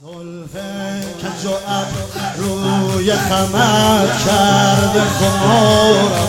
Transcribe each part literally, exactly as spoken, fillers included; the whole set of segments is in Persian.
کج و روی خمر کرده خمارم،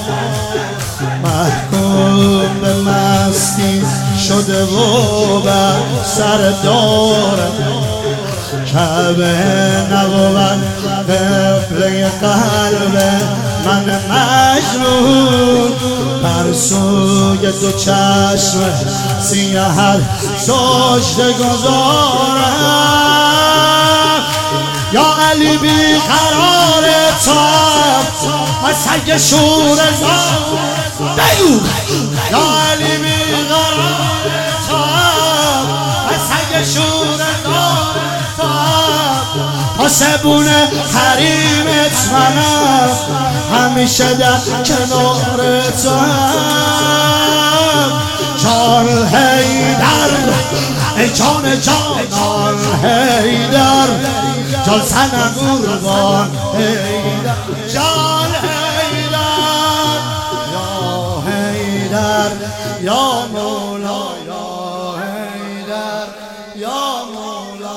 محکوم به مستی شده و بر سر دارم. کعبه نبود قبله قلب من مجنون، بر سوی دو چشم سیاه سجده گذارم. یا علی بی قرار تاب و سگ شور زار بگو. یا علی بی قرار تاب و سگ شور زار پاسبون حریمت منم، همیشه در کنار توام. جان حیدر ای جان جانان حیدر، جان سنم قربان حیدر. جان حیدر یا حیدر یا مولا، یا حیدر یا مولا،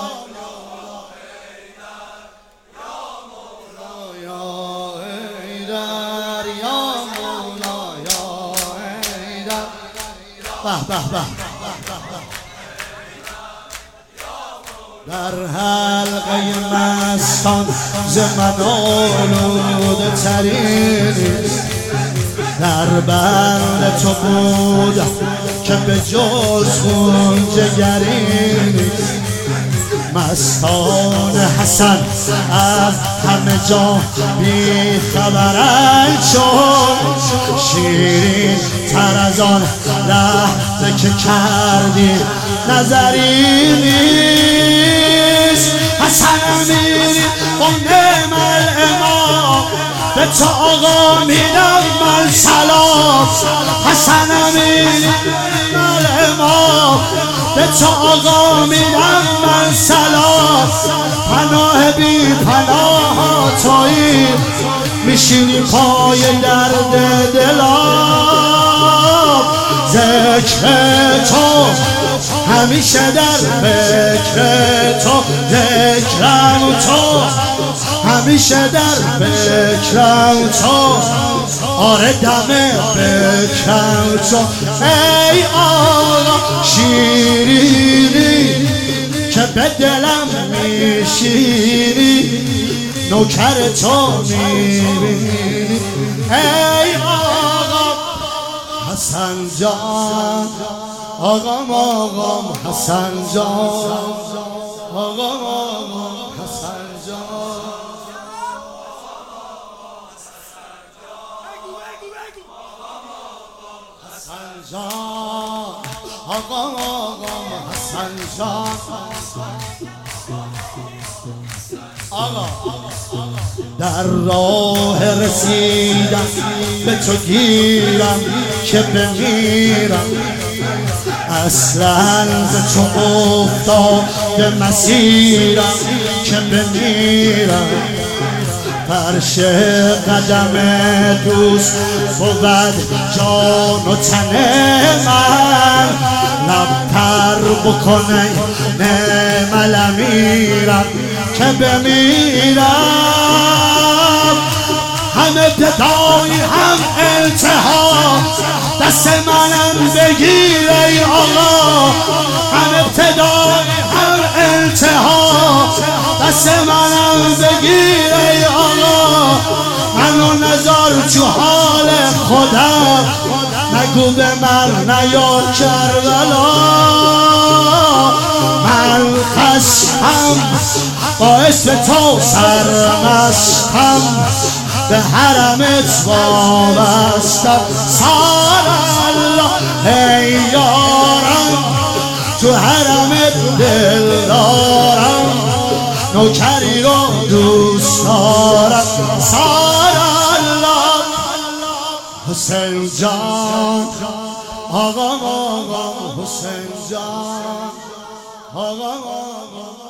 به به به. در حلقه مستان ز من آلوده ترینی، در بند تو بودم که به جز خون جگرینی. مستان حسن از همه جا بی خبرن، چون شیرین تر از آن لحظه که کردی نظری نیست. حسن امیری قنده مل امام، به تو آقا میدم من سلام. حسن امیری مل امام، به تو آقا میدم من سلام. پناه بی پناه تویی، میشینی پای درد دلم. ذکر تو همیشه در فکر تو، ذکرم تو همیشه در فکرم تو. آره دم فکرم تو. ای آقا شیرینی که به دلم میشینی، نوکر تو میبینی. ای آقا حسن جان، آقام آقام حسن جان، آقام آقام حسن جان. حسن جان، آقام آقام حسن جان. آقا در راه رسیدم به تو گیرم که بمیرم، اصلا ز تو افتاده مسیرم که بمیرم. فرش قدم دوست بود جان و تن من، لبتر بکنه نعم امیرم که بمیرم. هم ابتدایی هم انتها دست منم بگیر ای آقا. هم ابتدایی هم انتها دست منم بگیر ای آقا. منو نذار تو حال خودم، نگو به من نیا کربلا. من خشمم باعث تو سرمستم، به حرمت وابستم. سال الله ای یارم، تو حرمت دل دارم، نوکری رو دوست دارم. سال الله حسین جان، آقام آقام حسین جان، آقام آقام